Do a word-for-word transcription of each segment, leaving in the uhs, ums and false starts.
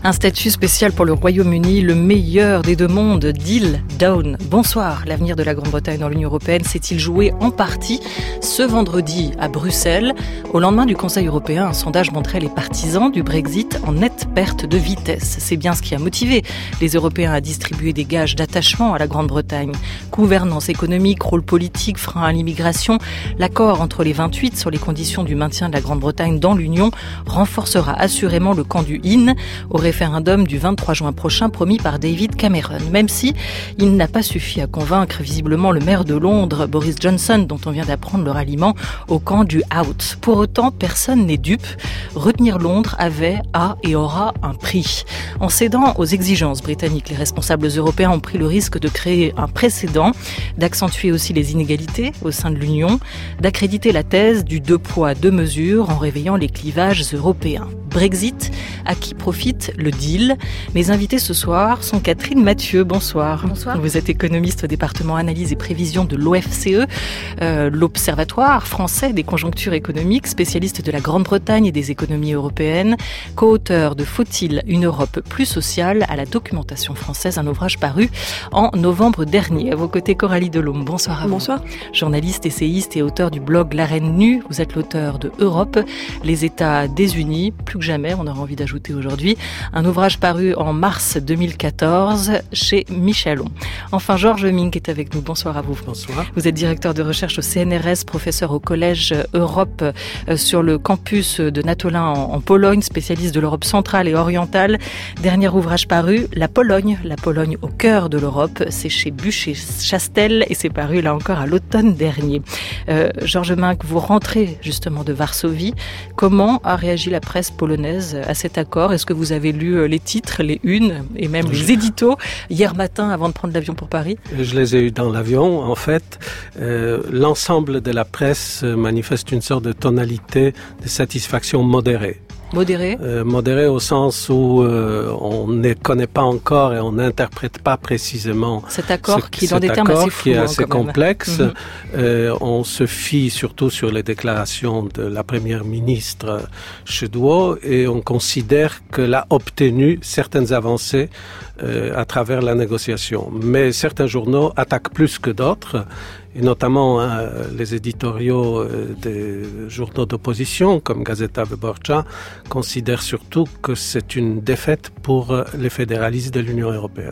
Un statut spécial pour le Royaume-Uni, le meilleur des deux mondes, deal down. Bonsoir. L'avenir de la Grande-Bretagne dans l'Union européenne s'est-il joué en partie ce vendredi à Bruxelles? Au lendemain du Conseil européen, un sondage montrait les partisans du Brexit en nette perte de vitesse. C'est bien ce qui a motivé les Européens à distribuer des gages d'attachement à la Grande-Bretagne. Gouvernance économique, rôle politique, frein à l'immigration, l'accord entre les vingt-huit sur les conditions du maintien de la Grande-Bretagne dans l'Union renforcera assurément le camp du in au référendum du vingt-trois juin prochain promis par David Cameron. Même si il n'a pas suffi à convaincre visiblement le maire de Londres, Boris Johnson, dont on vient d'apprendre le ralliement au camp du out. Pour autant, personne n'est dupe. Retenir Londres avait, a et aura un prix. En cédant aux exigences britanniques, les responsables européens ont pris le risque de créer un précédent, d'accentuer aussi les inégalités au sein de l'Union, d'accréditer la thèse du deux poids, deux mesures en réveillant les clivages européens. Brexit, à qui profite le deal? Mes invités ce soir sont Catherine Mathieu. Bonsoir. Bonsoir. Vous êtes économiste au département analyse et prévision de l'O F C E, euh, l'Observatoire français des conjonctures économiques, spécialiste de la Grande-Bretagne et des économies européennes, co-auteur de Faut-il une Europe plus sociale à la documentation française, un ouvrage paru en novembre dernier. À vos côtés, Coralie Delhomme. Bonsoir à vous. Bonsoir. Journaliste, essayiste et auteur du blog L'Arène Nue. Vous êtes l'auteur de Europe, les États désunis, plus que jamais, on aura envie d'ajouter aujourd'hui, un ouvrage paru en mars deux mille quatorze chez Michelon. Enfin, Georges Mink est avec nous. Bonsoir à vous. Bonsoir. Vous êtes directeur de recherche au C N R S, professeur au Collège Europe sur le campus de Natolin en Pologne, spécialiste de l'Europe centrale et orientale. Dernier ouvrage paru, La Pologne, la Pologne au cœur de l'Europe. C'est chez Buchet-Chastel et c'est paru là encore à l'automne dernier. Euh, Georges Mink, vous rentrez justement de Varsovie. Comment a réagi la presse polonaise à cet accord? Est-ce que vous avez lu les titres, les unes et même les éditos hier matin avant de prendre l'avion pour Paris? Je les ai eus dans l'avion. En fait, euh, l'ensemble de la presse manifeste une sorte de tonalité de satisfaction modérée. Modéré euh, Modéré au sens où euh, on ne connaît pas encore et on n'interprète pas précisément cet accord ce, qui est dans des termes assez flous, qui est assez hein, complexe. Mm-hmm. Euh, on se fie surtout sur les déclarations de la première ministre Szydło et on considère qu'elle a obtenu certaines avancées euh, à travers la négociation. Mais certains journaux attaquent plus que d'autres, et notamment hein, les éditoriaux euh, des journaux d'opposition comme Gazeta Wyborcza considèrent surtout que c'est une défaite pour euh, les fédéralistes de l'Union européenne.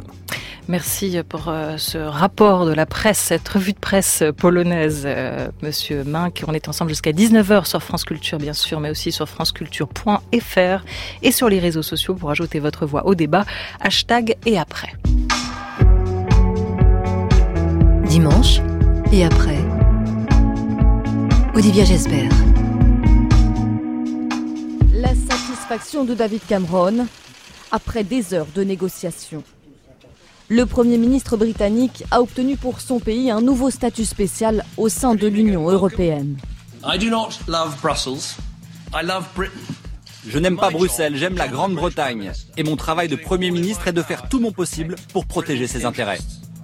Merci pour euh, ce rapport de la presse, cette revue de presse polonaise, euh, Monsieur Mink. On est ensemble jusqu'à dix-neuf heures sur France Culture, bien sûr, mais aussi sur franceculture point f r et sur les réseaux sociaux pour ajouter votre voix au débat. Hashtag et après. Dimanche et après. Olivia Gesbert. La satisfaction de David Cameron après des heures de négociations. Le Premier ministre britannique a obtenu pour son pays un nouveau statut spécial au sein de l'Union européenne. I do not love Brussels. I love Britain. Je n'aime pas Bruxelles, j'aime la Grande-Bretagne. Et mon travail de Premier ministre est de faire tout mon possible pour protéger ses intérêts.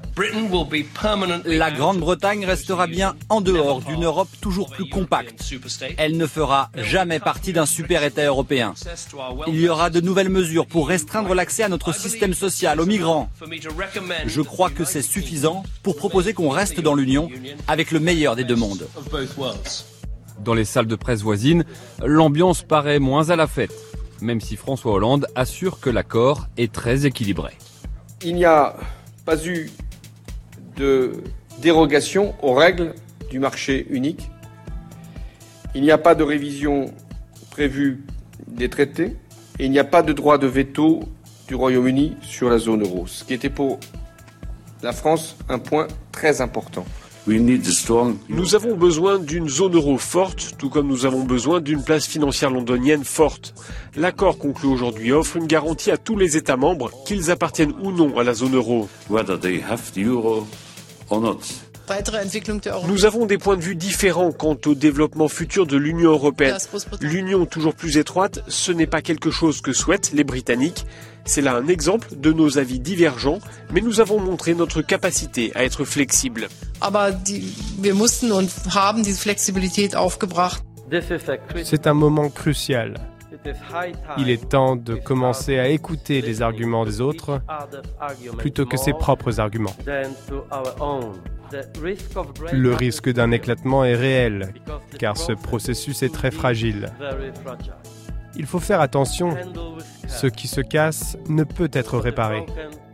La Grande-Bretagne restera bien en dehors d'une Europe toujours plus compacte. Elle ne fera jamais partie d'un super-État européen. Il y aura de nouvelles mesures pour restreindre l'accès à notre système social aux migrants. Je crois que c'est suffisant pour proposer qu'on reste dans l'Union avec le meilleur des deux mondes. Dans les salles de presse voisines, l'ambiance paraît moins à la fête, même si François Hollande assure que l'accord est très équilibré. Il n'y a pas eu de dérogation aux règles du marché unique. Il n'y a pas de révision prévue des traités et il n'y a pas de droit de veto du Royaume-Uni sur la zone euro, ce qui était pour la France un point très important. Nous avons besoin d'une zone euro forte, tout comme nous avons besoin d'une place financière londonienne forte. L'accord conclu aujourd'hui offre une garantie à tous les États membres, qu'ils appartiennent ou non à la zone euro. Nous avons des points de vue différents quant au développement futur de l'Union européenne. L'Union toujours plus étroite, ce n'est pas quelque chose que souhaitent les Britanniques. C'est là un exemple de nos avis divergents, mais nous avons montré notre capacité à être flexibles. C'est un moment crucial. Il est temps de commencer à écouter les arguments des autres plutôt que ses propres arguments. Le risque d'un éclatement est réel, car ce processus est très fragile. Il faut faire attention, ce qui se casse ne peut être réparé.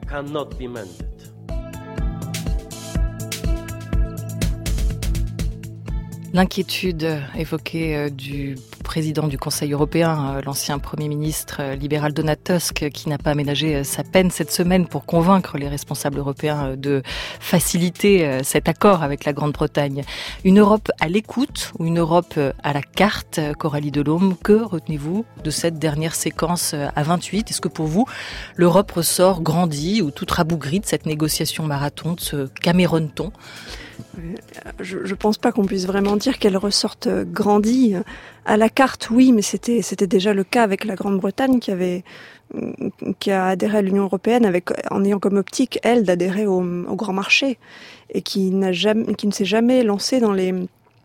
L'inquiétude évoquée du président du Conseil européen, l'ancien Premier ministre libéral Donald Tusk, qui n'a pas aménagé sa peine cette semaine pour convaincre les responsables européens de faciliter cet accord avec la Grande-Bretagne. Une Europe à l'écoute ou une Europe à la carte, Coralie Delhomme, que retenez-vous de cette dernière séquence à vingt-huit ? Est-ce que pour vous, l'Europe ressort grandie ou toute rabougrie de cette négociation marathon, de ce Cameron-ton ? Je ne pense pas qu'on puisse vraiment dire qu'elle ressorte grandie. À la carte, oui, mais c'était, c'était déjà le cas avec la Grande-Bretagne qui avait, qui a adhéré à l'Union européenne avec, en ayant comme optique, elle, d'adhérer au, au grand marché et qui n'a jamais, qui ne s'est jamais lancée dans les,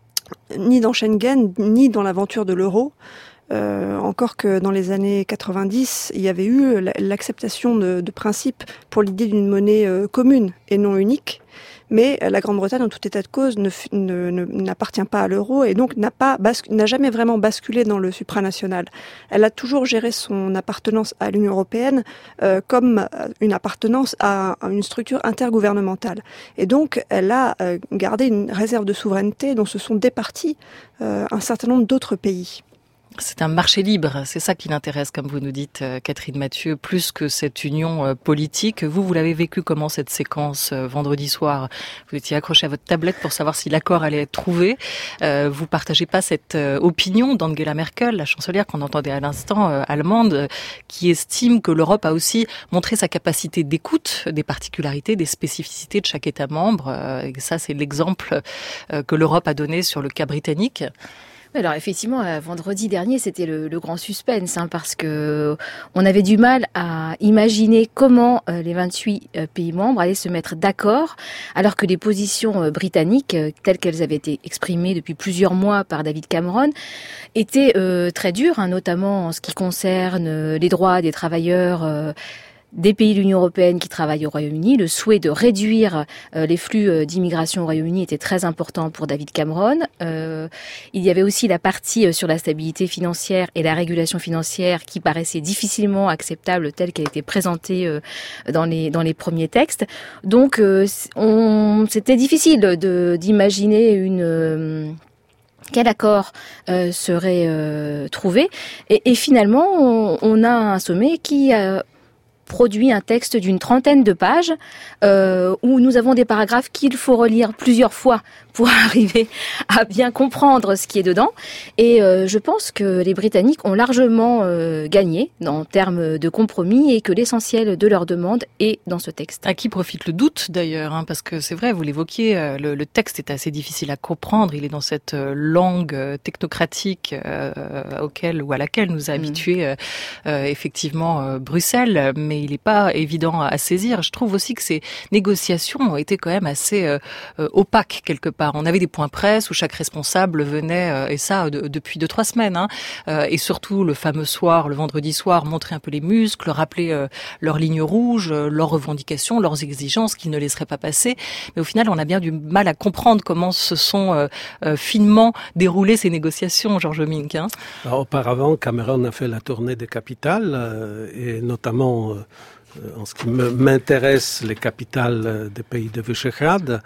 ni dans Schengen, ni dans l'aventure de l'euro. Euh, encore que dans les années quatre-vingt-dix, il y avait eu l'acceptation de, de principe pour l'idée d'une monnaie euh, commune et non unique. Mais la Grande-Bretagne, en tout état de cause, ne, ne, ne, n'appartient pas à l'euro et donc n'a pas bascu- n'a jamais vraiment basculé dans le supranational. Elle a toujours géré son appartenance à l'Union européenne euh, comme une appartenance à, à une structure intergouvernementale. Et donc, elle a euh, gardé une réserve de souveraineté dont se sont départis euh, un certain nombre d'autres pays. C'est un marché libre, c'est ça qui l'intéresse, comme vous nous dites, Catherine Mathieu, plus que cette union politique. Vous, vous l'avez vécu comment, cette séquence, vendredi soir ? Vous étiez accroché à votre tablette pour savoir si l'accord allait être trouvé. Euh, vous partagez pas cette opinion d'Angela Merkel, la chancelière qu'on entendait à l'instant, euh, allemande, qui estime que l'Europe a aussi montré sa capacité d'écoute des particularités, des spécificités de chaque État membre. Euh, et ça, c'est l'exemple euh, que l'Europe a donné sur le cas britannique. Alors effectivement, vendredi dernier, c'était le, le grand suspense, hein, parce que on avait du mal à imaginer comment euh, les vingt-huit euh, pays membres allaient se mettre d'accord, alors que les positions euh, britanniques, euh, telles qu'elles avaient été exprimées depuis plusieurs mois par David Cameron, étaient euh, très dures, hein, notamment en ce qui concerne euh, les droits des travailleurs euh, des pays de l'Union européenne qui travaillent au Royaume-Uni. Le souhait de réduire euh, les flux euh, d'immigration au Royaume-Uni était très important pour David Cameron. Euh, il y avait aussi la partie euh, sur la stabilité financière et la régulation financière qui paraissait difficilement acceptable telle qu'elle était présentée euh, dans les dans les premiers textes. Donc, euh, on, c'était difficile de, d'imaginer une... Euh, quel accord euh, serait euh, trouvé. Et, et finalement, on, on a un sommet qui... Euh, produit un texte d'une trentaine de pages euh, où nous avons des paragraphes qu'il faut relire plusieurs fois pour arriver à bien comprendre ce qui est dedans. Et euh, je pense que les Britanniques ont largement euh, gagné en termes de compromis et que l'essentiel de leur demande est dans ce texte. À qui profite le doute d'ailleurs, hein, parce que c'est vrai, vous l'évoquiez, le, le texte est assez difficile à comprendre. Il est dans cette langue technocratique euh, auquel ou à laquelle nous a habitués euh, euh, effectivement euh, Bruxelles, mais il n'est pas évident à saisir. Je trouve aussi que ces négociations ont été quand même assez euh, opaques quelque part. On avait des points presse où chaque responsable venait, euh, et ça de, depuis deux, trois semaines, hein, euh, et surtout le fameux soir, le vendredi soir, montrer un peu les muscles, rappeler euh, leurs lignes rouges, euh, leurs revendications, leurs exigences qu'ils ne laisseraient pas passer. Mais au final, on a bien du mal à comprendre comment se sont euh, euh, finement déroulées ces négociations, Georges Mink. Hein. Alors, auparavant, Cameron a fait la tournée des capitales, euh, et notamment... Euh, en ce qui m'intéresse, les capitales des pays de Visegrad.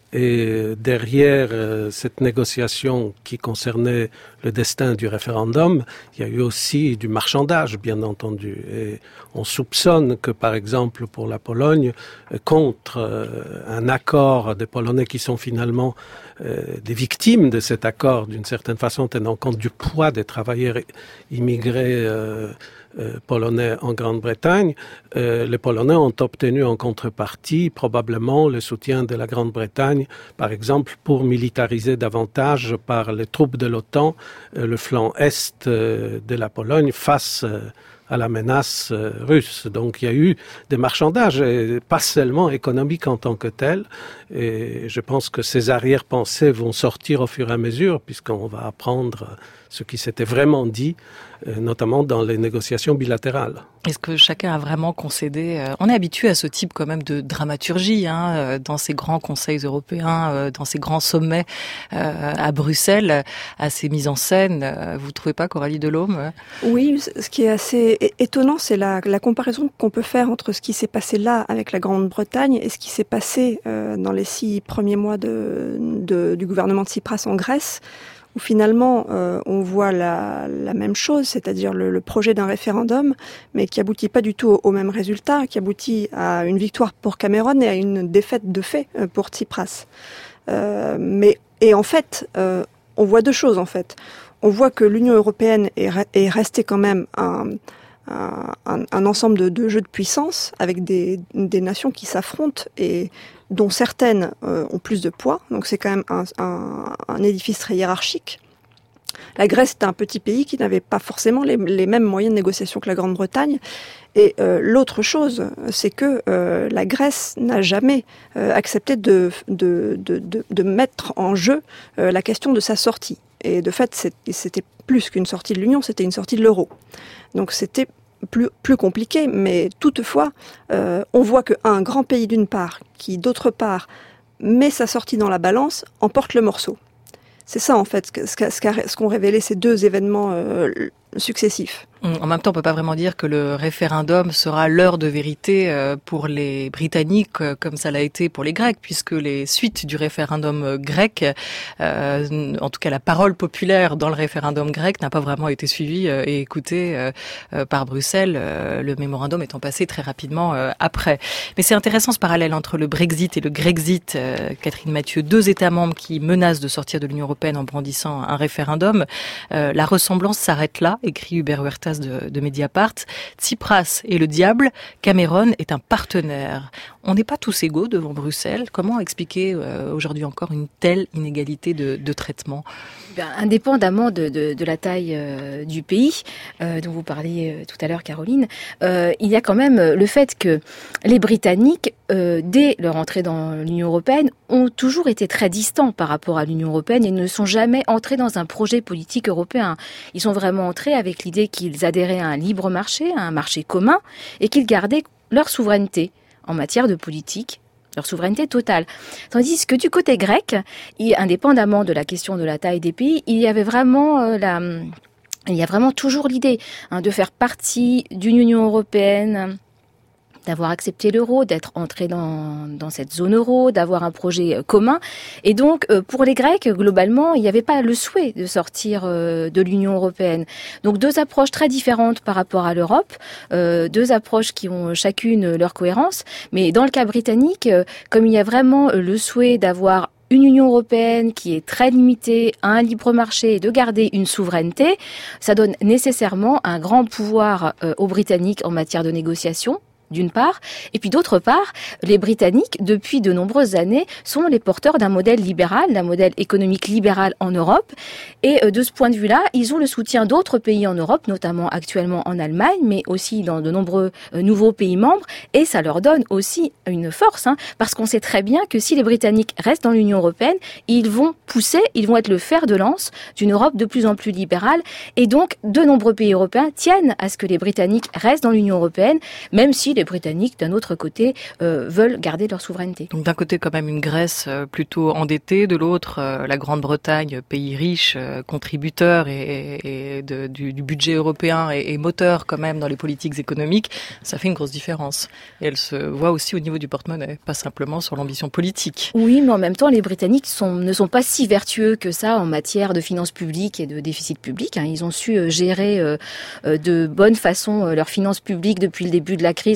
Et derrière euh, cette négociation qui concernait le destin du référendum, il y a eu aussi du marchandage, bien entendu. Et on soupçonne que, par exemple, pour la Pologne, euh, contre euh, un accord des Polonais qui sont finalement euh, des victimes de cet accord, d'une certaine façon, tenant compte du poids des travailleurs immigrés euh, Euh, polonais en Grande-Bretagne, euh, les Polonais ont obtenu en contrepartie probablement le soutien de la Grande-Bretagne, par exemple pour militariser davantage par les troupes de l'OTAN euh, le flanc est euh, de la Pologne face euh, à la menace euh, russe. Donc il y a eu des marchandages, et pas seulement économiques en tant que tels. Et je pense que ces arrière-pensées vont sortir au fur et à mesure, puisqu'on va apprendre ce qui s'était vraiment dit, euh, notamment dans les négociations bilatérales. Est-ce que chacun a vraiment concédé euh, On est habitué à ce type quand même de dramaturgie hein, euh, dans ces grands conseils européens, euh, dans ces grands sommets euh, à Bruxelles, à ces mises en scène. Euh, vous ne trouvez pas, Coralie Delhomme ? Oui, ce qui est assez étonnant, c'est la, la comparaison qu'on peut faire entre ce qui s'est passé là avec la Grande-Bretagne et ce qui s'est passé euh, dans les six premiers mois de, de, du gouvernement de Tsipras en Grèce, où finalement euh, on voit la, la même chose, c'est-à-dire le, le projet d'un référendum, mais qui aboutit pas du tout au, au même résultat, qui aboutit à une victoire pour Cameron et à une défaite de fait pour Tsipras. Euh, mais et en fait, euh, on voit deux choses en fait. On voit que l'Union européenne est, est restée quand même un, un, un ensemble de, de jeux de puissance avec des, des nations qui s'affrontent et dont certaines euh, ont plus de poids. Donc c'est quand même un, un, un édifice très hiérarchique. La Grèce est un petit pays qui n'avait pas forcément les, les mêmes moyens de négociation que la Grande-Bretagne. Et euh, l'autre chose, c'est que euh, la Grèce n'a jamais euh, accepté de, de, de, de, de mettre en jeu euh, la question de sa sortie. Et de fait, c'était plus qu'une sortie de l'Union, c'était une sortie de l'euro. Donc c'était plus, plus compliqué, mais toutefois, euh, on voit qu'un grand pays d'une part, qui d'autre part met sa sortie dans la balance, emporte le morceau. C'est ça en fait ce qu'ont ce ce qu'ont révélé ces deux événements euh, successifs. En même temps, on peut pas vraiment dire que le référendum sera l'heure de vérité pour les Britanniques comme ça l'a été pour les Grecs, puisque les suites du référendum grec, euh, en tout cas la parole populaire dans le référendum grec, n'a pas vraiment été suivie et écoutée euh, par Bruxelles, euh, le mémorandum étant passé très rapidement euh, après. Mais c'est intéressant ce parallèle entre le Brexit et le Grexit, euh, Catherine Mathieu, deux États membres qui menacent de sortir de l'Union européenne en brandissant un référendum. Euh, la ressemblance s'arrête là, écrit Hubert Huertas de, de Mediapart. Tsipras est le diable, Cameron est un partenaire. On n'est pas tous égaux devant Bruxelles. Comment expliquer euh, aujourd'hui encore une telle inégalité de, de traitement ? Ben, indépendamment de, de, de la taille euh, du pays, euh, dont vous parliez euh, tout à l'heure, Caroline, euh, il y a quand même le fait que les Britanniques, euh, dès leur entrée dans l'Union européenne, ont toujours été très distants par rapport à l'Union européenne et ne sont jamais entrés dans un projet politique européen. Ils sont vraiment entrés avec l'idée qu'ils adhéraient à un libre marché, à un marché commun, et qu'ils gardaient leur souveraineté en matière de politique, leur souveraineté totale. Tandis que du côté grec, et indépendamment de la question de la taille des pays, il y avait vraiment euh, la, il y a vraiment toujours l'idée hein, de faire partie d'une Union européenne, d'avoir accepté l'euro, d'être entré dans, dans cette zone euro, d'avoir un projet commun. Et donc, euh, pour les Grecs, globalement, il n'y avait pas le souhait de sortir euh, de l'Union européenne. Donc, deux approches très différentes par rapport à l'Europe, euh, deux approches qui ont chacune leur cohérence. Mais dans le cas britannique, euh, comme il y a vraiment le souhait d'avoir une Union européenne qui est très limitée à un libre marché et de garder une souveraineté, ça donne nécessairement un grand pouvoir euh, aux Britanniques en matière de négociation, d'une part, et puis d'autre part, les Britanniques, depuis de nombreuses années, sont les porteurs d'un modèle libéral, d'un modèle économique libéral en Europe, et de ce point de vue-là, ils ont le soutien d'autres pays en Europe, notamment actuellement en Allemagne, mais aussi dans de nombreux nouveaux pays membres, et ça leur donne aussi une force, hein, parce qu'on sait très bien que si les Britanniques restent dans l'Union européenne, ils vont pousser, ils vont être le fer de lance d'une Europe de plus en plus libérale, et donc de nombreux pays européens tiennent à ce que les Britanniques restent dans l'Union européenne, même si les Britanniques, d'un autre côté, euh, veulent garder leur souveraineté. Donc d'un côté, quand même, une Grèce euh, plutôt endettée, de l'autre, euh, la Grande-Bretagne, pays riche, euh, contributeur et, et de, du, du budget européen et, et moteur quand même dans les politiques économiques, ça fait une grosse différence. Et elle se voit aussi au niveau du porte-monnaie, pas simplement sur l'ambition politique. Oui, mais en même temps, les Britanniques sont, ne sont pas si vertueux que ça en matière de finances publiques et de déficit public. Hein. Ils ont su euh, gérer euh, de bonne façon euh, leurs finances publiques depuis le début de la crise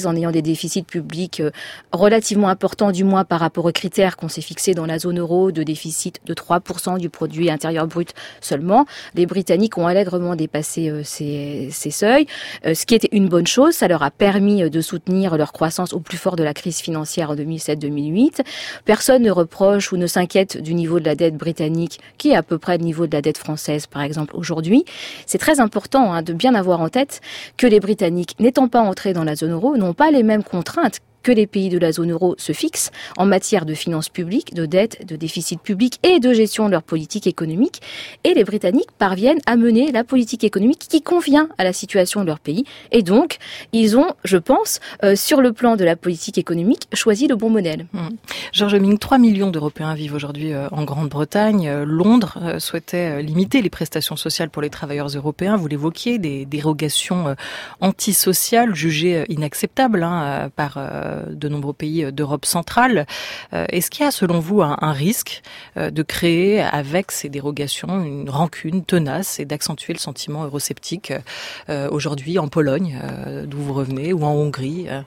en ayant des déficits publics relativement importants, du moins par rapport aux critères qu'on s'est fixés dans la zone euro, de déficit de trois pour cent du produit intérieur brut seulement. Les Britanniques ont allègrement dépassé euh, ces, ces seuils, euh, ce qui était une bonne chose. Ça leur a permis de soutenir leur croissance au plus fort de la crise financière en deux mille sept deux mille huit. Personne ne reproche ou ne s'inquiète du niveau de la dette britannique, qui est à peu près le niveau de la dette française, par exemple, aujourd'hui. C'est très important hein, de bien avoir en tête que les Britanniques, n'étant pas entrés dans la zone euro, n'ont pas les mêmes contraintes que les pays de la zone euro se fixent en matière de finances publiques, de dette, de déficit public et de gestion de leur politique économique. Et les Britanniques parviennent à mener la politique économique qui convient à la situation de leur pays. Et donc, ils ont, je pense, euh, sur le plan de la politique économique, choisi le bon modèle. Mmh. Georges Ming, trois millions d'Européens vivent aujourd'hui euh, en Grande-Bretagne. Euh, Londres euh, souhaitait euh, limiter les prestations sociales pour les travailleurs européens. Vous l'évoquiez, des dérogations euh, antisociales jugées euh, inacceptables hein, euh, par euh, de nombreux pays d'Europe centrale. Est-ce qu'il y a, selon vous, un, un risque de créer, avec ces dérogations, une rancune tenace et d'accentuer le sentiment eurosceptique euh, aujourd'hui en Pologne, euh, d'où vous revenez, ou en Hongrie euh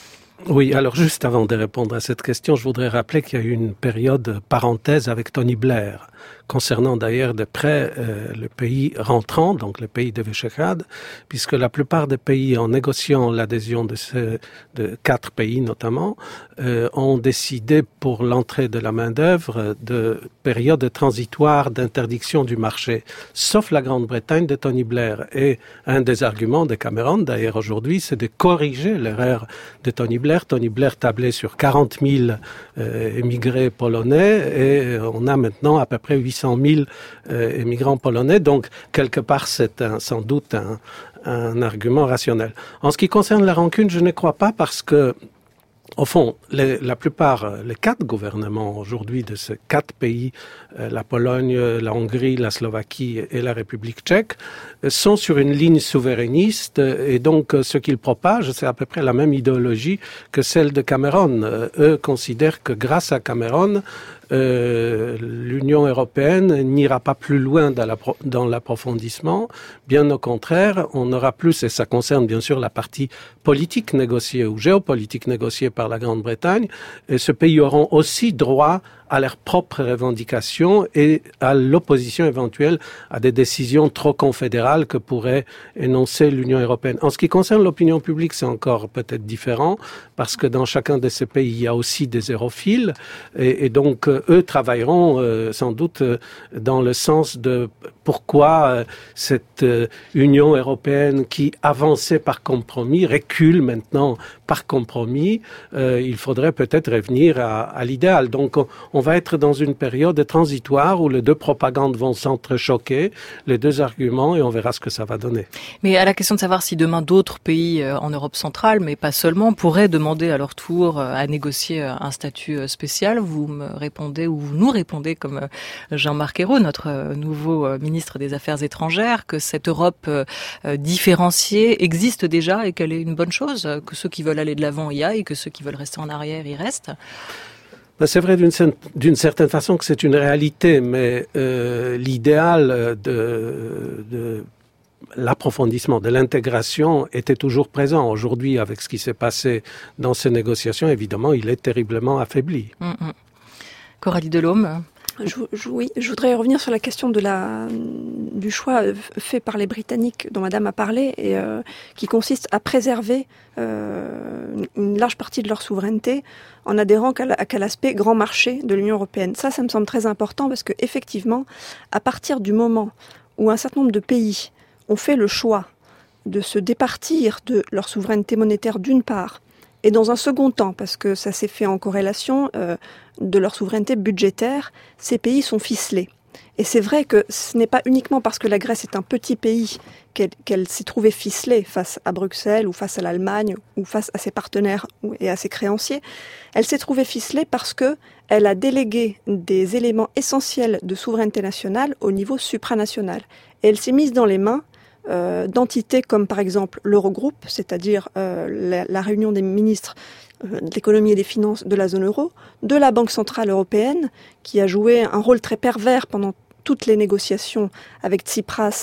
Oui, alors juste avant de répondre à cette question, je voudrais rappeler qu'il y a eu une période parenthèse avec Tony Blair, concernant d'ailleurs de près euh, le pays rentrant, donc le pays de Visegrad, puisque la plupart des pays, en négociant l'adhésion de, ces, de quatre pays notamment, euh, ont décidé pour l'entrée de la main-d'œuvre de période transitoire d'interdiction du marché, sauf la Grande-Bretagne de Tony Blair. Et un des arguments de Cameron, d'ailleurs aujourd'hui, c'est de corriger l'erreur de Tony Blair. Tony Blair tablait sur quarante mille euh, émigrés polonais et on a maintenant à peu près huit cent mille euh, émigrants polonais. Donc, quelque part, c'est un, sans doute un, un argument rationnel. En ce qui concerne la rancune, je ne crois pas parce que au fond, les, la plupart, les quatre gouvernements aujourd'hui de ces quatre pays, euh, la Pologne, la Hongrie, la Slovaquie et la République tchèque, euh, sont sur une ligne souverainiste et donc euh, ce qu'ils propagent, c'est à peu près la même idéologie que celle de Cameron. Euh, eux considèrent que grâce à Cameron, Euh, l'Union européenne n'ira pas plus loin dans, la, dans l'approfondissement. Bien au contraire, on aura plus, et ça concerne bien sûr la partie politique négociée ou géopolitique négociée par la Grande-Bretagne, et ce pays auront aussi droit à leurs propres revendications et à l'opposition éventuelle à des décisions trop confédérales que pourrait énoncer l'Union européenne. En ce qui concerne l'opinion publique, c'est encore peut-être différent, parce que dans chacun de ces pays, il y a aussi des hérophiles, et, et donc euh, eux travailleront euh, sans doute euh, dans le sens de pourquoi euh, cette euh, Union européenne qui avançait par compromis recule maintenant par compromis. Euh, il faudrait peut-être revenir à, à l'idéal. Donc on, on On va être dans une période transitoire où les deux propagandes vont s'entrechoquer, les deux arguments, et on verra ce que ça va donner. Mais à la question de savoir si demain d'autres pays en Europe centrale, mais pas seulement, pourraient demander à leur tour à négocier un statut spécial, vous me répondez, ou vous nous répondez, comme Jean-Marc Ayrault, notre nouveau ministre des Affaires étrangères, que cette Europe différenciée existe déjà et qu'elle est une bonne chose, que ceux qui veulent aller de l'avant y aillent, que ceux qui veulent rester en arrière y restent. C'est vrai d'une, d'une certaine façon que c'est une réalité, mais euh, l'idéal de, de l'approfondissement, de l'intégration était toujours présent. Aujourd'hui, avec ce qui s'est passé dans ces négociations, évidemment, il est terriblement affaibli. Mmh. Coralie Delhomme. Je, je, oui, je voudrais revenir sur la question de la, du choix fait par les Britanniques dont Madame a parlé et euh, qui consiste à préserver euh, une large partie de leur souveraineté en adhérant qu'à, qu'à l'aspect grand marché de l'Union européenne. Ça, ça me semble très important parce que effectivement, à partir du moment où un certain nombre de pays ont fait le choix de se départir de leur souveraineté monétaire d'une part, et dans un second temps, parce que ça s'est fait en corrélation euh, de leur souveraineté budgétaire, ces pays sont ficelés. Et c'est vrai que ce n'est pas uniquement parce que la Grèce est un petit pays qu'elle, qu'elle s'est trouvée ficelée face à Bruxelles ou face à l'Allemagne ou face à ses partenaires et à ses créanciers. Elle s'est trouvée ficelée parce que elle a délégué des éléments essentiels de souveraineté nationale au niveau supranational. Et elle s'est mise dans les mains Euh, d'entités comme par exemple l'Eurogroupe, c'est-à-dire euh, la, la réunion des ministres euh, de l'économie et des finances de la zone euro, de la Banque centrale européenne, qui a joué un rôle très pervers pendant toutes les négociations avec Tsipras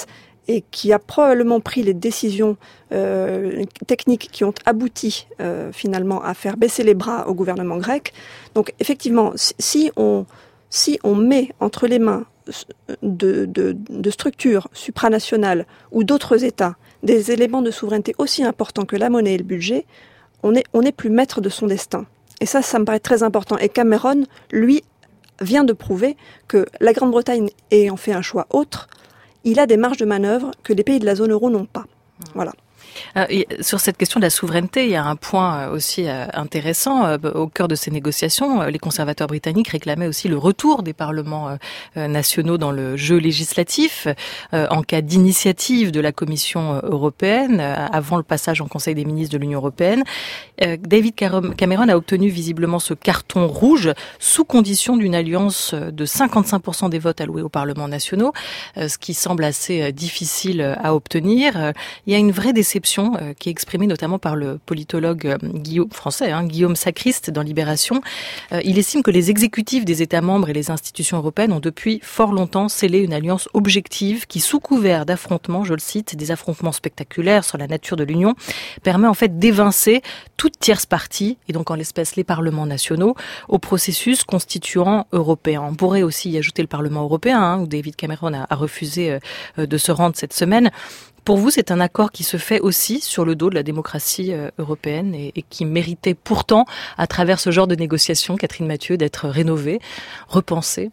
et qui a probablement pris les décisions euh, techniques qui ont abouti euh, finalement à faire baisser les bras au gouvernement grec. Donc effectivement, si on, si on met entre les mains de, de, de structures supranationales ou d'autres États des éléments de souveraineté aussi importants que la monnaie et le budget, on est, on est plus maître de son destin. Et ça, ça me paraît très important. Et Cameron, lui, vient de prouver que la Grande-Bretagne ayant fait un choix autre, il a des marges de manœuvre que les pays de la zone euro n'ont pas. Voilà. Et sur cette question de la souveraineté, il y a un point aussi intéressant. Au cœur de ces négociations, les conservateurs britanniques réclamaient aussi le retour des parlements nationaux dans le jeu législatif en cas d'initiative de la Commission européenne avant le passage en Conseil des ministres de l'Union européenne. David Cameron a obtenu visiblement ce carton rouge sous condition d'une alliance de cinquante-cinq pour cent des votes alloués aux parlements nationaux, ce qui semble assez difficile à obtenir. Il y a une vraie déception qui est exprimée notamment par le politologue Guillaume, français, hein, Guillaume Sacriste dans Libération. Il estime que les exécutifs des États membres et les institutions européennes ont depuis fort longtemps scellé une alliance objective qui, sous couvert d'affrontements, je le cite, des affrontements spectaculaires sur la nature de l'Union, permet en fait d'évincer toute tierce partie, et donc en l'espèce les parlements nationaux, au processus constituant européen. On pourrait aussi y ajouter le Parlement européen, hein, où David Cameron a, a refusé euh, de se rendre cette semaine. Pour vous, c'est un accord qui se fait aussi sur le dos de la démocratie européenne et, et qui méritait pourtant, à travers ce genre de négociations, Catherine Mathieu, d'être rénové, repensé.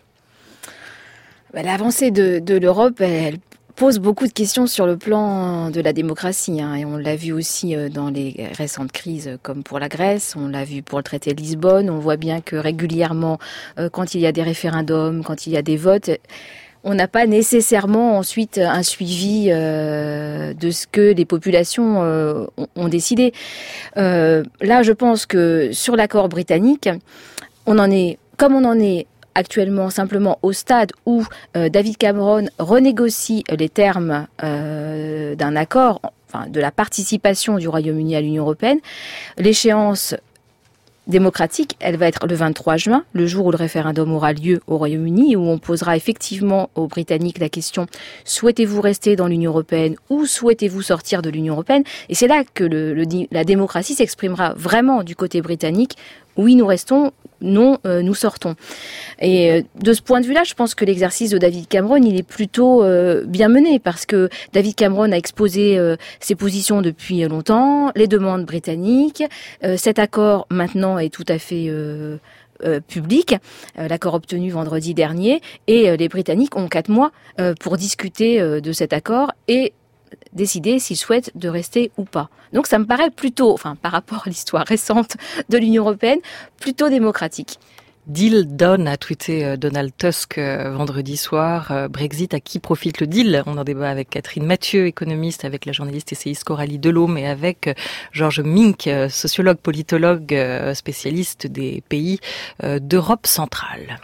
L'avancée de, de l'Europe, elle pose beaucoup de questions sur le plan de la démocratie, hein, et on l'a vu aussi dans les récentes crises comme pour la Grèce, on l'a vu pour le traité de Lisbonne, on voit bien que régulièrement, quand il y a des référendums, quand il y a des votes, on n'a pas nécessairement ensuite un suivi euh, de ce que les populations euh, ont, ont décidé. Euh, là, je pense que sur l'accord britannique, on en est, comme on en est actuellement simplement au stade où euh, David Cameron renégocie les termes euh, d'un accord, enfin de la participation du Royaume-Uni à l'Union européenne, l'échéance démocratique, elle va être le vingt-trois juin, le jour où le référendum aura lieu au Royaume-Uni, où on posera effectivement aux Britanniques la question « Souhaitez-vous rester dans l'Union européenne ou souhaitez-vous sortir de l'Union européenne ?» Et c'est là que le, le, la démocratie s'exprimera vraiment du côté britannique. Oui, nous restons, non, euh, nous sortons. Et euh, de ce point de vue-là, je pense que l'exercice de David Cameron, il est plutôt euh, bien mené, parce que David Cameron a exposé euh, ses positions depuis longtemps, les demandes britanniques. Euh, cet accord, maintenant, est tout à fait euh, euh, public, euh, l'accord obtenu vendredi dernier, et euh, les Britanniques ont quatre mois euh, pour discuter euh, de cet accord et décider s'ils souhaitent de rester ou pas. Donc ça me paraît plutôt, enfin par rapport à l'histoire récente de l'Union européenne, plutôt démocratique. Deal done, a tweeté Donald Tusk vendredi soir. Brexit, à qui profite le deal? On en débat avec Catherine Mathieu, économiste, avec la journaliste essayiste Coralie Delhomme et avec Georges Mink, sociologue, politologue, spécialiste des pays d'Europe centrale.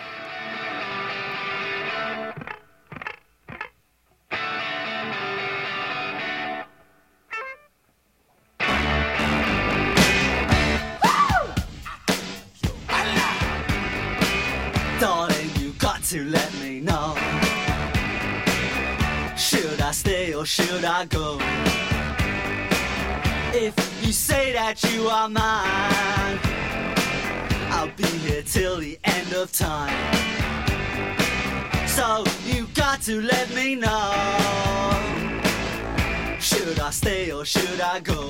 To let me know, should I stay or should I go? If you say that you are mine, I'll be here till the end of time. So you got to let me know, should I stay or should I go?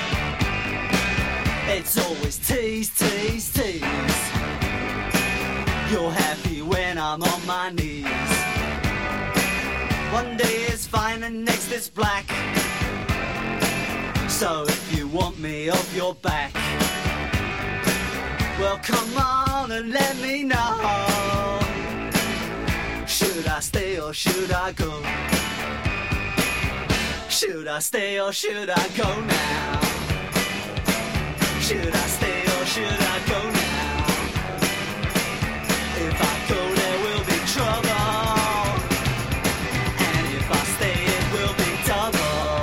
It's always tease, tease, tease. You're happy when I'm on my knees. One day is fine and next is black. So if you want me off your back, well come on and let me know, should I stay or should I go? Should I stay or should I go now? Should I stay or should I go now? If I go, there will be trouble, and if I stay, it will be double.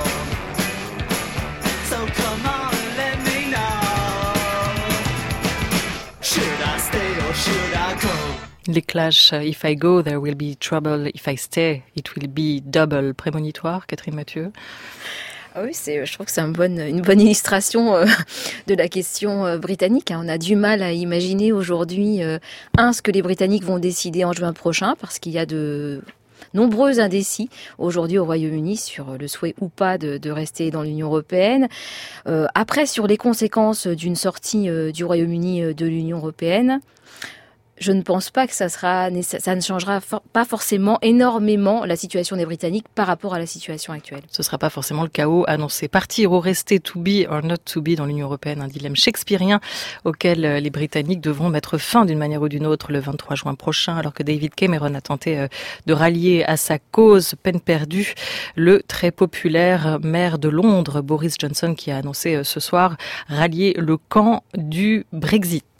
So come on and let me know, should I stay or should I go? les Clash, If I go, there will be trouble. If I stay, it will be double. Prémonitoire, Catherine Mathieu. Ah oui, c'est, je trouve que c'est une bonne, une bonne illustration euh, de la question euh, britannique. Hein. On a du mal à imaginer aujourd'hui, euh, un, ce que les Britanniques vont décider en juin prochain, parce qu'il y a de nombreux indécis aujourd'hui au Royaume-Uni sur le souhait ou pas de, de rester dans l'Union européenne. Euh, après, sur les conséquences d'une sortie euh, du Royaume-Uni de l'Union européenne, je ne pense pas que ça sera, ça ne changera for- pas forcément énormément la situation des Britanniques par rapport à la situation actuelle. Ce ne sera pas forcément le chaos annoncé. Partir ou rester, to be or not to be dans l'Union européenne, un dilemme shakespearien auquel les Britanniques devront mettre fin d'une manière ou d'une autre le vingt-trois juin prochain, alors que David Cameron a tenté de rallier à sa cause, peine perdue, le très populaire maire de Londres, Boris Johnson, qui a annoncé ce soir rallier le camp du Brexit.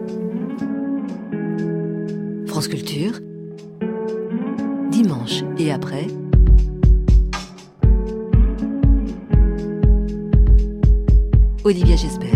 France Culture, dimanche et après, Olivia Gesbert.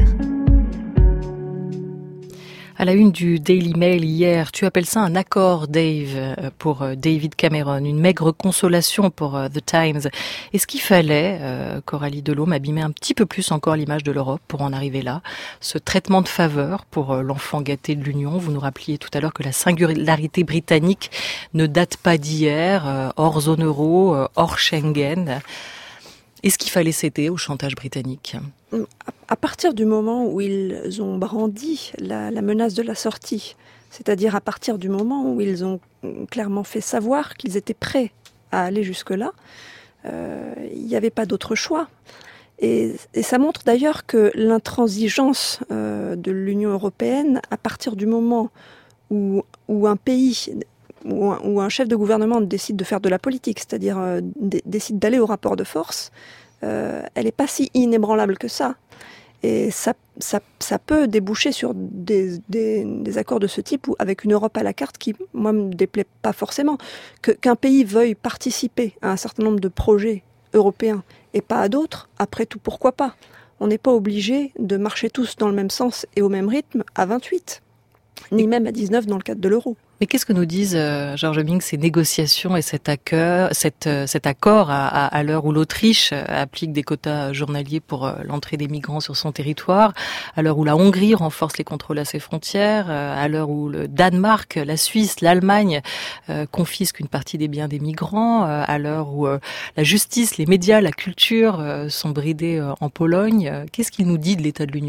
À la une du Daily Mail hier, tu appelles ça un accord, Dave, pour David Cameron, une maigre consolation pour The Times. Est-ce qu'il fallait, euh, Coralie Delhomme, abîmer un petit peu plus encore l'image de l'Europe pour en arriver là? Ce traitement de faveur pour l'enfant gâté de l'Union, vous nous rappeliez tout à l'heure que la singularité britannique ne date pas d'hier, euh, hors zone euro, euh, hors Schengen. Est-ce qu'il fallait céder au chantage britannique ? À partir du moment où ils ont brandi la, la menace de la sortie, c'est-à-dire à partir du moment où ils ont clairement fait savoir qu'ils étaient prêts à aller jusque-là, euh, il n'y avait pas d'autre choix. Et, et ça montre d'ailleurs que l'intransigeance euh, de l'Union européenne, à partir du moment où, où un pays... Où un, où un chef de gouvernement décide de faire de la politique, c'est-à-dire euh, d- décide d'aller au rapport de force, euh, elle n'est pas si inébranlable que ça. Et ça, ça, ça peut déboucher sur des, des, des accords de ce type, ou avec une Europe à la carte qui, moi, me déplaît pas forcément. Que, qu'un pays veuille participer à un certain nombre de projets européens et pas à d'autres, après tout, pourquoi pas ? On n'est pas obligé de marcher tous dans le même sens et au même rythme à vingt-huit, ni même à dix-neuf dans le cadre de l'euro. Mais qu'est-ce que nous disent, euh, Georges Ming, ces négociations et cet accord, cet, euh, cet accord à, à, à l'heure où l'Autriche applique des quotas journaliers pour euh, l'entrée des migrants sur son territoire, à l'heure où la Hongrie renforce les contrôles à ses frontières, euh, à l'heure où le Danemark, la Suisse, l'Allemagne euh, confisquent une partie des biens des migrants, euh, à l'heure où euh, la justice, les médias, la culture euh, sont bridés euh, en Pologne. Euh, qu'est-ce qu'il nous dit de l'état de l'Union ?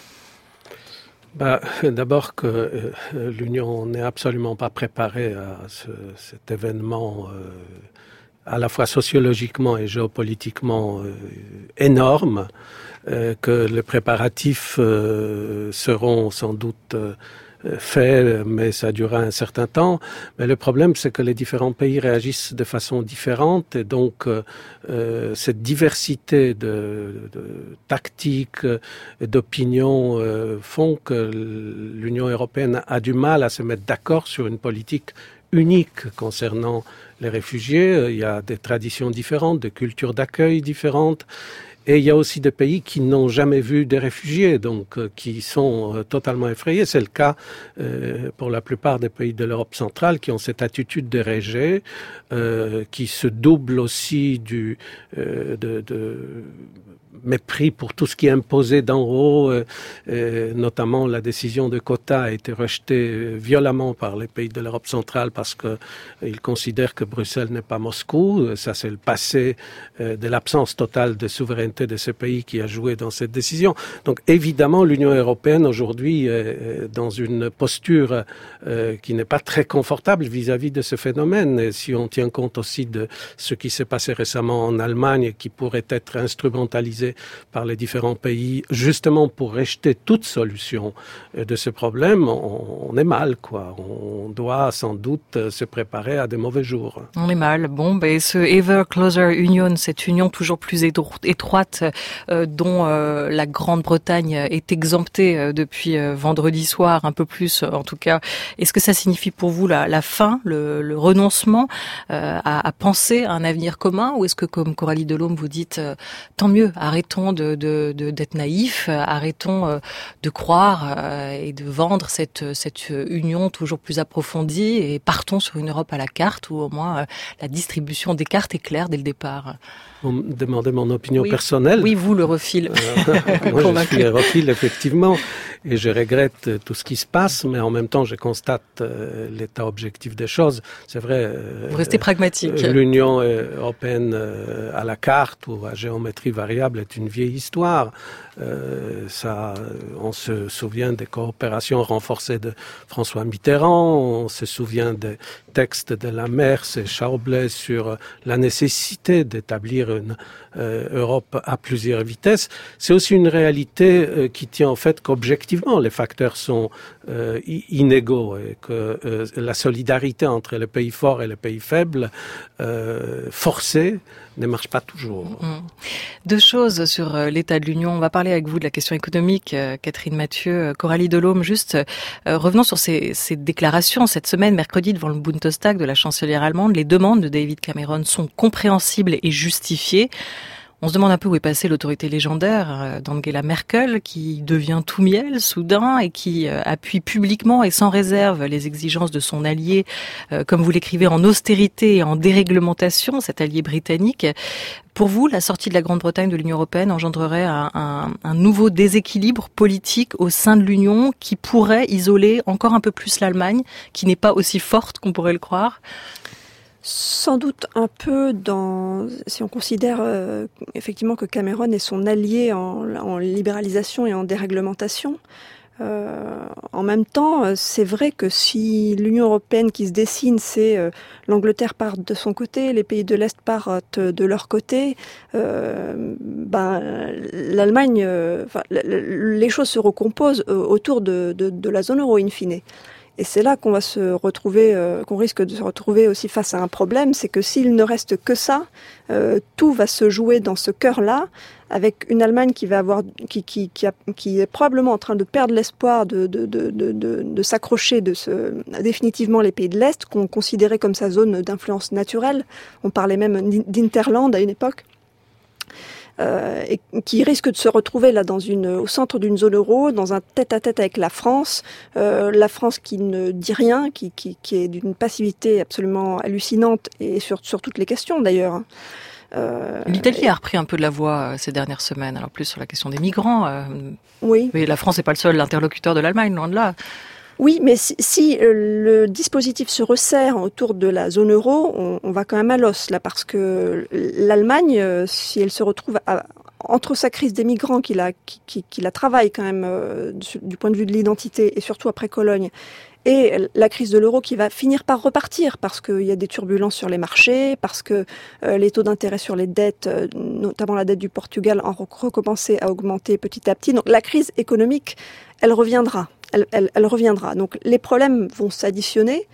Bah, d'abord que euh, l'Union n'est absolument pas préparée à ce, cet événement euh, à la fois sociologiquement et géopolitiquement euh, énorme, euh, que les préparatifs euh, seront sans doute euh, fait, mais ça durera un certain temps. Mais le problème, c'est que les différents pays réagissent de façon différente, et donc euh, cette diversité de, de tactiques, d'opinions euh, font que l'Union européenne a du mal à se mettre d'accord sur une politique unique concernant les réfugiés. Il y a des traditions différentes, des cultures d'accueil différentes. Et il y a aussi des pays qui n'ont jamais vu des réfugiés, donc euh, qui sont euh, totalement effrayés. C'est le cas euh, pour la plupart des pays de l'Europe centrale qui ont cette attitude de rejet, euh, qui se double aussi du euh, de, de mépris pour tout ce qui est imposé d'en haut, euh, euh, notamment la décision de quotas a été rejetée violemment par les pays de l'Europe centrale parce que euh, ils considèrent que Bruxelles n'est pas Moscou. Ça, c'est le passé euh, de l'absence totale de souveraineté de ces pays qui a joué dans cette décision. Donc, évidemment, l'Union européenne aujourd'hui est dans une posture euh, qui n'est pas très confortable vis-à-vis de ce phénomène. Et si on tient compte aussi de ce qui s'est passé récemment en Allemagne et qui pourrait être instrumentalisé par les différents pays, justement pour rejeter toute solution de ce problème, on, on est mal, quoi. On doit sans doute se préparer à des mauvais jours. On est mal. Bon, ben ce Ever Closer Union, cette union toujours plus étroite euh, dont euh, la Grande-Bretagne est exemptée euh, depuis euh, vendredi soir, un peu plus en tout cas. Est-ce que ça signifie pour vous la, la fin, le, le renoncement euh, à, à penser à un avenir commun, ou est-ce que, comme Coralie Delhomme, vous dites euh, tant mieux, arrêtez arrêtons de, de, de, d'être naïfs, arrêtons euh, de croire euh, et de vendre cette, cette union toujours plus approfondie et partons sur une Europe à la carte où au moins euh, la distribution des cartes est claire dès le départ. Vous me demandez mon opinion oui. personnelle. Oui, vous, le refil. Euh, moi, je suis le refil, effectivement, et je regrette tout ce qui se passe, mais en même temps, je constate euh, l'état objectif des choses. C'est vrai. Euh, vous restez pragmatique. Euh, L'Union européenne euh, à la carte ou à géométrie variable est une vieille histoire. Euh, ça, on se souvient des coopérations renforcées de François Mitterrand, on se souvient des textes de Lamers et Schäuble sur la nécessité d'établir une euh, Europe à plusieurs vitesses. C'est aussi une réalité euh, qui tient au fait qu'objectivement les facteurs sont euh, inégaux et que euh, la solidarité entre les pays forts et les pays faibles, euh, forcée, ne marche pas toujours. Mmh. Deux choses sur euh, l'état de l'Union. On va parler avec vous de la question économique, euh, Catherine Mathieu, euh, Coralie Delhomme. Juste, euh, revenons sur ces, ces déclarations. Cette semaine, mercredi, devant le Bundestag de la chancelière allemande, les demandes de David Cameron sont compréhensibles et justifiées. On se demande un peu où est passée l'autorité légendaire d'Angela Merkel, qui devient tout miel soudain et qui appuie publiquement et sans réserve les exigences de son allié, comme vous l'écrivez, en austérité et en déréglementation, cet allié britannique. Pour vous, la sortie de la Grande-Bretagne de l'Union européenne engendrerait un, un, un nouveau déséquilibre politique au sein de l'Union qui pourrait isoler encore un peu plus l'Allemagne, qui n'est pas aussi forte qu'on pourrait le croire ? Sans doute un peu dans, si on considère euh, effectivement que Cameron est son allié en, en libéralisation et en déréglementation. Euh, en même temps, c'est vrai que si l'Union européenne qui se dessine, c'est euh, l'Angleterre part de son côté, les pays de l'Est partent de leur côté, euh, ben l'Allemagne, euh, enfin, les choses se recomposent autour de, de, de la zone euro in fine. Et c'est là qu'on va se retrouver, euh, qu'on risque de se retrouver aussi face à un problème, c'est que s'il ne reste que ça, euh, tout va se jouer dans ce cœur-là, avec une Allemagne qui va avoir, qui, qui, qui, a, qui est probablement en train de perdre l'espoir de, de, de, de, de, de s'accrocher de ce, définitivement les pays de l'Est, qu'on considérait comme sa zone d'influence naturelle. On parlait même d'Interland à une époque. Euh, et qui risque de se retrouver là dans une, au centre d'une zone euro, dans un tête-à-tête avec la France, euh, la France qui ne dit rien, qui, qui, qui est d'une passivité absolument hallucinante et sur, sur toutes les questions d'ailleurs. Euh, L'Italie et... a repris un peu de la voix euh, ces dernières semaines, alors plus sur la question des migrants. Euh, oui. Mais la France n'est pas le seul interlocuteur de l'Allemagne, loin de là. Oui, mais si, si le dispositif se resserre autour de la zone euro, on, on va quand même à l'os là, parce que l'Allemagne, si elle se retrouve à, entre sa crise des migrants qui la, qui, qui, qui la travaille quand même euh, du, du point de vue de l'identité et surtout après Cologne, et la crise de l'euro qui va finir par repartir parce qu'il y a des turbulences sur les marchés, parce que euh, les taux d'intérêt sur les dettes, euh, notamment la dette du Portugal, ont recommencé à augmenter petit à petit. Donc la crise économique, elle reviendra. Elle, elle, elle reviendra. Donc les problèmes vont s'additionner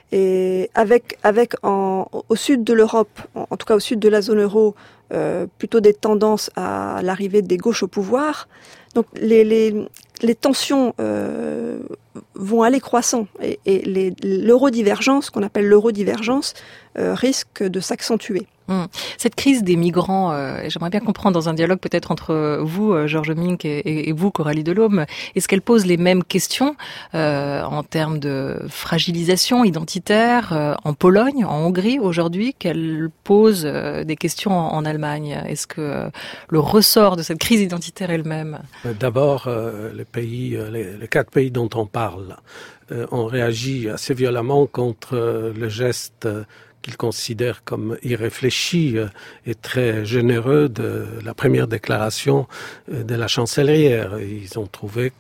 et avec, avec en, au sud de l'Europe, en, en tout cas au sud de la zone euro, euh, plutôt des tendances à l'arrivée des gauches au pouvoir. Donc les, les, les tensions euh, vont aller croissant et, et les, l'eurodivergence, qu'on appelle l'eurodivergence, euh, risque de s'accentuer. Hum. Cette crise des migrants, euh, j'aimerais bien comprendre dans un dialogue peut-être entre vous, euh, Georges Mink, et, et, et vous, Coralie Delhomme, est-ce qu'elle pose les mêmes questions euh, en termes de fragilisation identitaire euh, en Pologne, en Hongrie aujourd'hui, qu'elle pose euh, des questions en, en Allemagne? Est-ce que euh, le ressort de cette crise identitaire est le même? D'abord, euh, les pays, les, les quatre pays dont on parle euh, ont réagi assez violemment contre euh, le geste euh, qu'ils considèrent comme irréfléchi et très généreux de la première déclaration de la chancelière. Ils ont trouvé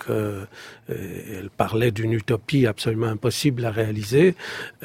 qu'elle parlait d'une utopie absolument impossible à réaliser.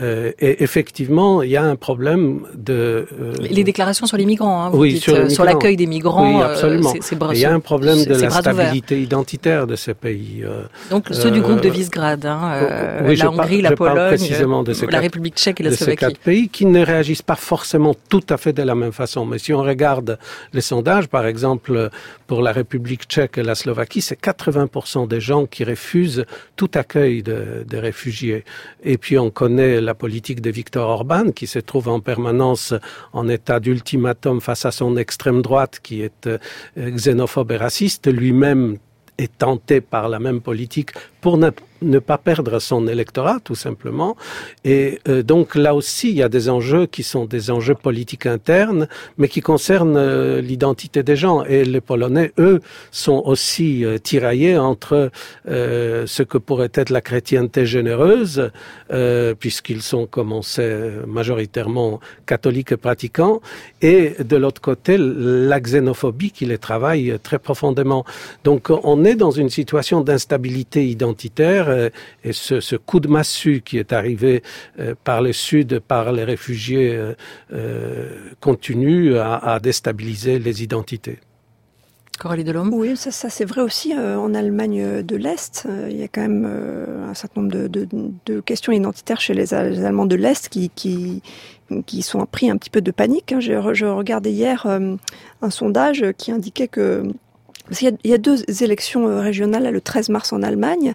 Et effectivement, il y a un problème de... Les déclarations sur les migrants, hein, vous oui, dites, sur, les sur migrants. l'accueil des migrants. Oui, absolument. C'est, c'est bras, il y a un problème de la stabilité ouverts. identitaire de ces pays. Donc ceux euh, du groupe de Visegrad, hein, euh, oui, la Hongrie, par, la Pologne, précisément de ces la quatre, République tchèque et la de Slovaquie. Ces quatre pays qui ne réagissent pas forcément tout à fait de la même façon. Mais si on regarde les sondages, par exemple, pour la République tchèque et la Slovaquie, c'est quatre-vingts pour cent des gens qui refusent tout accueil de, de réfugiés. Et puis on connaît la politique de Viktor Orban, qui se trouve en permanence en état d'ultimatum face à son extrême droite, qui est euh, xénophobe et raciste, lui-même est tenté par la même politique pour ne, ne pas perdre son électorat, tout simplement. Et euh, donc là aussi, il y a des enjeux qui sont des enjeux politiques internes, mais qui concernent euh, l'identité des gens. Et les Polonais, eux, sont aussi euh, tiraillés entre euh, ce que pourrait être la chrétienté généreuse, euh, puisqu'ils sont, comme on sait, majoritairement catholiques et pratiquants, et de l'autre côté, la xénophobie qui les travaille très profondément. Donc on est dans une situation d'instabilité identitaire, euh, et ce, ce coup de massue qui est arrivé euh, par le Sud, par les réfugiés, euh, euh, continue à, à déstabiliser les identités. Coralie Delhomme. Oui, ça, ça c'est vrai aussi euh, en Allemagne de l'Est. Euh, il y a quand même euh, un certain nombre de, de, de questions identitaires chez les, les Allemands de l'Est qui, qui, qui sont pris un petit peu de panique. Hein. Je, je regardais hier euh, un sondage qui indiquait que parce qu'il y a, il y a deux élections régionales le treize mars en Allemagne,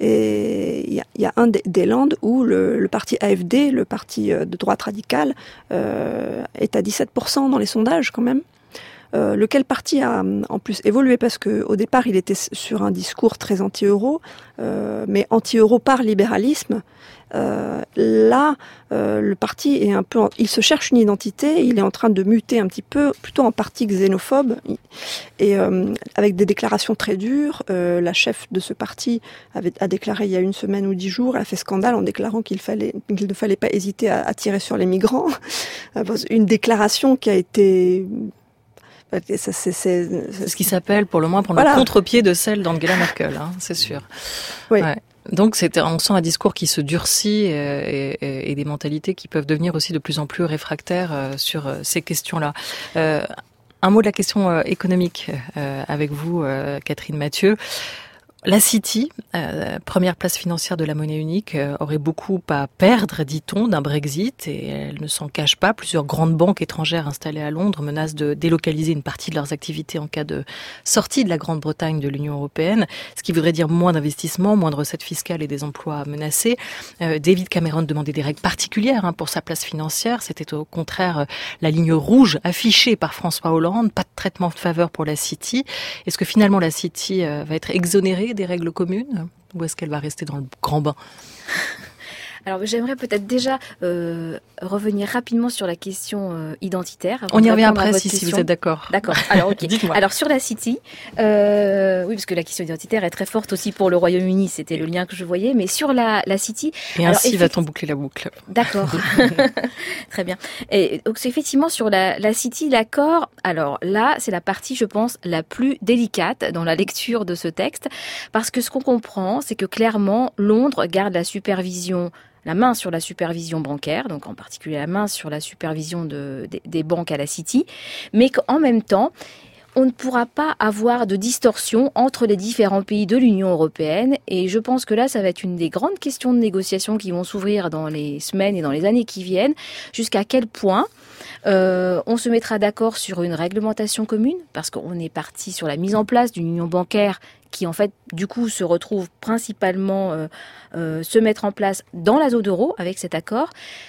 et il y a, il y a un des, des Landes où le, le parti A F D, le parti de droite radicale, euh, est à dix-sept pour cent dans les sondages quand même. Euh, lequel parti a en plus évolué parce que au départ il était sur un discours très anti-euro, euh, mais anti-euro par libéralisme. Euh, là, euh, le parti est un peu, en, il se cherche une identité, il est en train de muter un petit peu, plutôt en parti xénophobe, et euh, avec des déclarations très dures. Euh, la chef de ce parti avait, a déclaré il y a une semaine ou dix jours, elle a fait scandale en déclarant qu'il fallait, qu'il ne fallait pas hésiter à, à tirer sur les migrants. Une déclaration qui a été Ça, c'est, c'est, c'est ce qui s'appelle, pour le moins, prendre voilà. le contre-pied de celle d'Angela Merkel, hein, c'est sûr. Oui. Ouais. Donc, c'est, on sent un discours qui se durcit et, et, et des mentalités qui peuvent devenir aussi de plus en plus réfractaires euh, sur euh, ces questions-là. Euh, un mot de la question euh, économique euh, avec vous, euh, Catherine Mathieu. La City, euh, première place financière de la monnaie unique, euh, aurait beaucoup à perdre, dit-on, d'un Brexit, et elle ne s'en cache pas. Plusieurs grandes banques étrangères installées à Londres menacent de délocaliser une partie de leurs activités en cas de sortie de la Grande-Bretagne de l'Union européenne, ce qui voudrait dire moins d'investissements, moins de recettes fiscales et des emplois menacés. Euh, David Cameron demandait des règles particulières hein, pour sa place financière. C'était au contraire euh, la ligne rouge affichée par François Hollande. Pas de traitement de faveur pour la City. Est-ce que finalement la City euh, va être exonérée des règles communes, ou est-ce qu'elle va rester dans le grand bain ? Alors j'aimerais peut-être déjà euh, revenir rapidement sur la question euh, identitaire. On y revient après si, si vous êtes d'accord. D'accord. Alors ok. Dites-moi. Alors sur la City, euh, oui parce que la question identitaire est très forte aussi pour le Royaume-Uni, c'était le lien que je voyais, mais sur la, la City. Et ainsi alors, va-t-on boucler la boucle. D'accord. Très bien. Et donc c'est effectivement sur la, la City, l'accord. Alors là, c'est la partie, je pense, la plus délicate dans la lecture de ce texte, parce que ce qu'on comprend, c'est que clairement Londres garde la supervision. La main sur la supervision bancaire, donc en particulier la main sur la supervision de, des, des banques à la City, mais qu'en même temps, on ne pourra pas avoir de distorsion entre les différents pays de l'Union européenne. Et je pense que là, ça va être une des grandes questions de négociation qui vont s'ouvrir dans les semaines et dans les années qui viennent. Jusqu'à quel point euh, on se mettra d'accord sur une réglementation commune, parce qu'on est parti sur la mise en place d'une union bancaire qui en fait du coup se retrouve principalement euh, euh, se mettre en place dans la zone euro avec cet accord.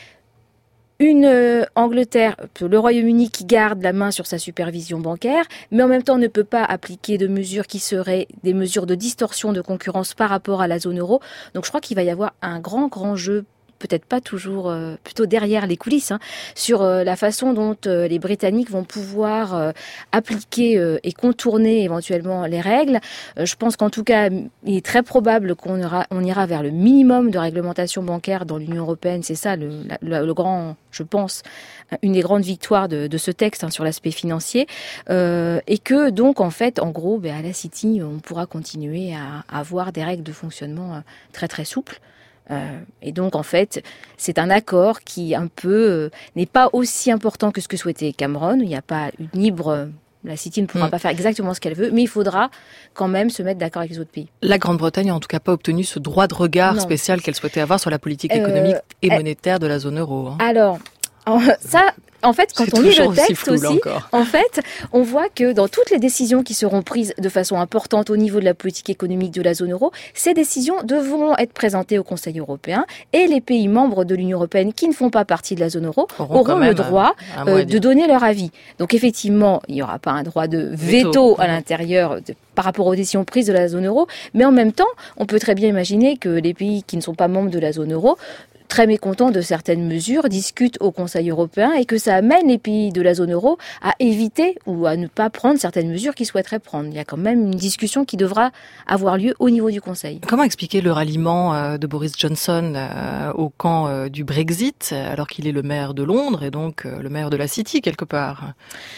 Une euh, Angleterre, le Royaume-Uni qui garde la main sur sa supervision bancaire, mais en même temps ne peut pas appliquer de mesures qui seraient des mesures de distorsion de concurrence par rapport à la zone euro. Donc je crois qu'il va y avoir un grand grand jeu, peut-être pas toujours, euh, plutôt derrière les coulisses, hein, sur euh, la façon dont euh, les Britanniques vont pouvoir euh, appliquer euh, et contourner éventuellement les règles. Euh, je pense qu'en tout cas, il est très probable qu'on ira, on ira vers le minimum de réglementation bancaire dans l'Union européenne. C'est ça le, le, le grand, je pense, une des grandes victoires de, de ce texte hein, sur l'aspect financier. Euh, et que donc, en fait, en gros, ben, à la City, on pourra continuer à, à avoir des règles de fonctionnement euh, très très souples. Euh, et donc en fait c'est un accord qui un peu euh, n'est pas aussi important que ce que souhaitait Cameron. Il n'y a pas une libre, la City ne pourra mmh. pas faire exactement ce qu'elle veut, mais il faudra quand même se mettre d'accord avec les autres pays. La Grande-Bretagne n'a en tout cas pas obtenu ce droit de regard non. spécial qu'elle souhaitait avoir sur la politique économique euh, et monétaire de la zone euro. Hein. Alors Ça, en fait, quand C'est on lit toujours le texte aussi flou, là, aussi, encore. en fait, on voit que dans toutes les décisions qui seront prises de façon importante au niveau de la politique économique de la zone euro, ces décisions devront être présentées au Conseil européen et les pays membres de l'Union européenne qui ne font pas partie de la zone euro Auront auront quand le même droit un- un mot à euh, dire. de donner leur avis. Donc effectivement, il n'y aura pas un droit de veto, Veto. à l'intérieur de- par rapport aux décisions prises de la zone euro, mais en même temps, on peut très bien imaginer que les pays qui ne sont pas membres de la zone euro, très mécontents de certaines mesures, discutent au Conseil européen et que ça amène les pays de la zone euro à éviter ou à ne pas prendre certaines mesures qu'ils souhaiteraient prendre. Il y a quand même une discussion qui devra avoir lieu au niveau du Conseil. Comment expliquer le ralliement euh, de Boris Johnson euh, au camp euh, du Brexit, euh, alors qu'il est le maire de Londres et donc euh, le maire de la City quelque part?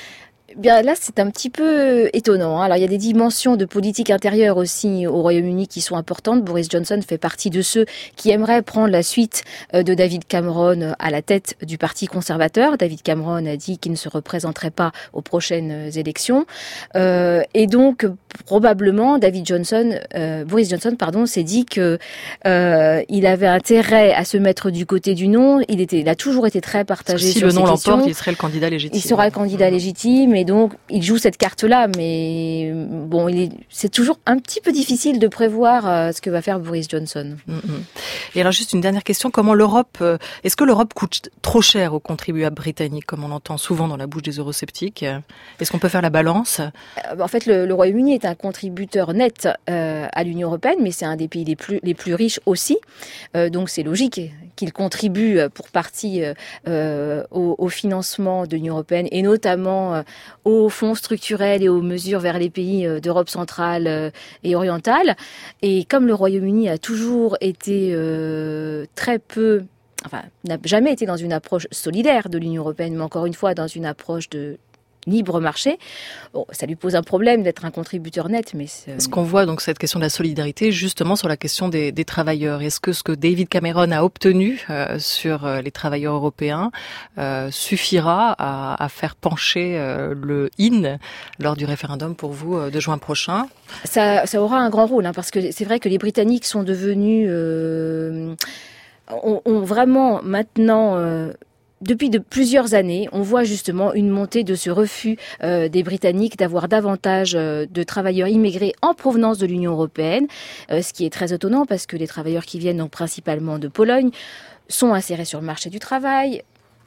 Bien là, c'est un petit peu étonnant. Alors il y a des dimensions de politique intérieure aussi au Royaume-Uni qui sont importantes. Boris Johnson fait partie de ceux qui aimeraient prendre la suite de David Cameron à la tête du Parti conservateur. David Cameron a dit qu'il ne se représenterait pas aux prochaines élections. Euh, et donc probablement David Johnson, euh, Boris Johnson, pardon, s'est dit que euh, il avait intérêt à se mettre du côté du non. Il était, il a toujours été très partagé Si sur le ces non questions. l'emporte, il serait le candidat légitime. Il sera le candidat légitime et donc il joue cette carte-là, mais bon, il est, c'est toujours un petit peu difficile de prévoir euh, ce que va faire Boris Johnson. Mm-hmm. Et alors juste une dernière question, comment l'Europe, euh, est-ce que l'Europe coûte trop cher aux contribuables britanniques, comme on l'entend souvent dans la bouche des eurosceptiques? Est-ce qu'on peut faire la balance? Euh, en fait, le, le Royaume-Uni est un contributeur net euh, à l'Union européenne, mais c'est un des pays les plus, les plus riches aussi, euh, donc c'est logique qu'il contribue pour partie euh, au, au financement de l'Union européenne et notamment euh, aux fonds structurels et aux mesures vers les pays d'Europe centrale et orientale. Et comme le Royaume-Uni a toujours été euh, très peu, enfin, n'a jamais été dans une approche solidaire de l'Union européenne, mais encore une fois dans une approche de libre marché, bon, ça lui pose un problème d'être un contributeur net. Mais c'est... Ce qu'on voit donc cette question de la solidarité justement sur la question des, des travailleurs. Est-ce que ce que David Cameron a obtenu euh, sur euh, les travailleurs européens euh, suffira à, à faire pencher euh, le in lors du référendum pour vous euh, de juin prochain? Ça, ça aura un grand rôle, hein, parce que c'est vrai que les Britanniques sont devenus, euh, ont, ont vraiment maintenant. Euh, Depuis de plusieurs années, on voit justement une montée de ce refus euh, des Britanniques d'avoir davantage euh, de travailleurs immigrés en provenance de l'Union européenne, euh, ce qui est très étonnant parce que les travailleurs qui viennent donc principalement de Pologne sont insérés sur le marché du travail.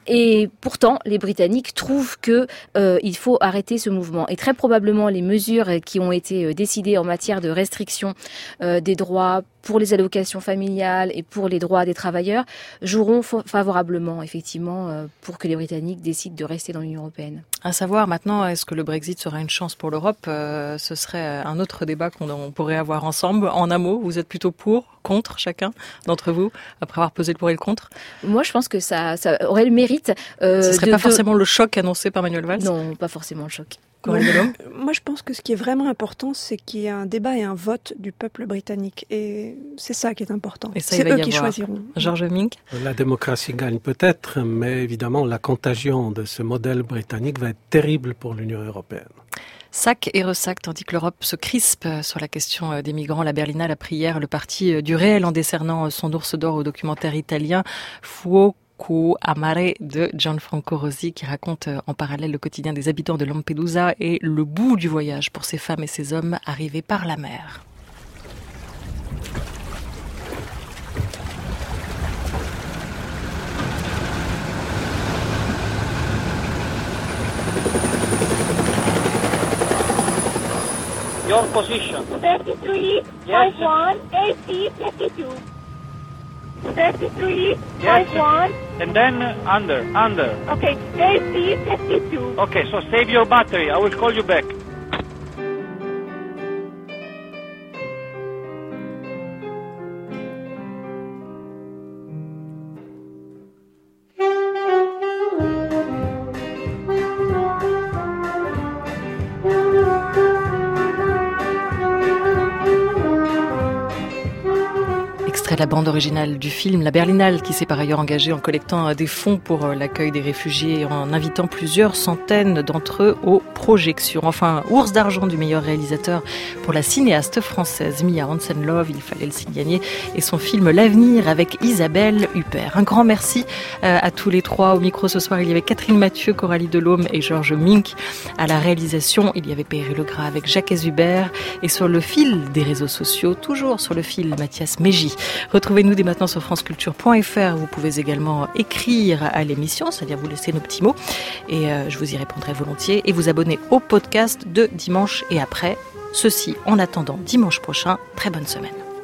Et pourtant, les Britanniques trouvent que euh, il faut arrêter ce mouvement. Et très probablement, les mesures qui ont été décidées en matière de restriction euh, des droits pour les allocations familiales et pour les droits des travailleurs joueront favorablement, effectivement, euh, pour que les Britanniques décident de rester dans l'Union européenne. À savoir maintenant, est-ce que le Brexit sera une chance pour l'Europe? euh, Ce serait un autre débat qu'on on pourrait avoir ensemble. En un mot, vous êtes plutôt pour, contre, chacun d'entre vous, après avoir pesé le pour et le contre? Moi, je pense que ça, ça aurait le mérite... Euh, Ce ne serait de, pas de... forcément le choc annoncé par Manuel Valls? Non, pas forcément le choc. Moi, moi, je pense que ce qui est vraiment important, c'est qu'il y ait un débat et un vote du peuple britannique. Et c'est ça qui est important. Et ça, c'est il va eux y qui avoir. choisiront. Georges Mink? La démocratie gagne peut-être, mais évidemment, la contagion de ce modèle britannique va être terrible pour l'Union européenne. Sac et ressac, tandis que l'Europe se crispe sur la question des migrants. La Berlinale a pris hier le parti du réel en décernant son ours d'or au documentaire italien Fuoco Amare de Gianfranco Rosi, qui raconte en parallèle le quotidien des habitants de Lampedusa et le bout du voyage pour ces femmes et ces hommes arrivés par la mer. Your position. thirty-three, Yes. five one, A C thirty-two. thirty-three, Yes. five one. And then uh, under, under. Okay, A C thirty-two. Okay, so save your battery. I will call you back. de la bande originale du film, la Berlinale, qui s'est par ailleurs engagée en collectant des fonds pour l'accueil des réfugiés et en invitant plusieurs centaines d'entre eux aux projections. Enfin, Ours d'argent du meilleur réalisateur pour la cinéaste française Mia Hansen-Løve, il fallait le signaler, et son film L'Avenir avec Isabelle Huppert. Un grand merci à tous les trois. Au micro ce soir, il y avait Catherine Mathieu, Coralie Delhomme et Georges Mink. À la réalisation, il y avait Perry Legras avec Jacques Hubert. Et sur le fil des réseaux sociaux, toujours sur le fil, Mathias Mégy. Retrouvez-nous dès maintenant sur franceculture point f r. Vous pouvez également écrire à l'émission, c'est-à-dire vous laisser nos petits mots. Et euh, je vous y répondrai volontiers. Et vous abonner au podcast de dimanche et après. Ceci en attendant dimanche prochain. Très bonne semaine.